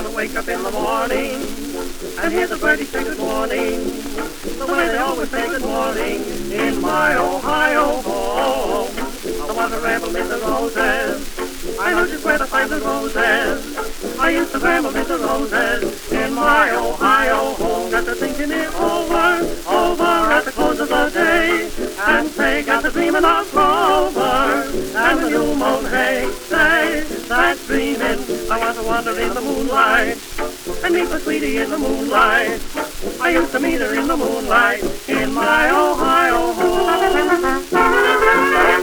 want to wake up in the morning and hear the birdies say good morning, the way they always say good morning in my Ohio home. I want to ramble in the roses, I know just where to find the roses. I used to ramble in the roses in my Ohio home. Got to thinking it over at the close of the day, and say, got to dreaming of clover and the new moon. Hey, say, that's dreaming. I want to wander in the moonlight and meet my sweetie in the moonlight. I used to meet her in the moonlight in my Ohio home.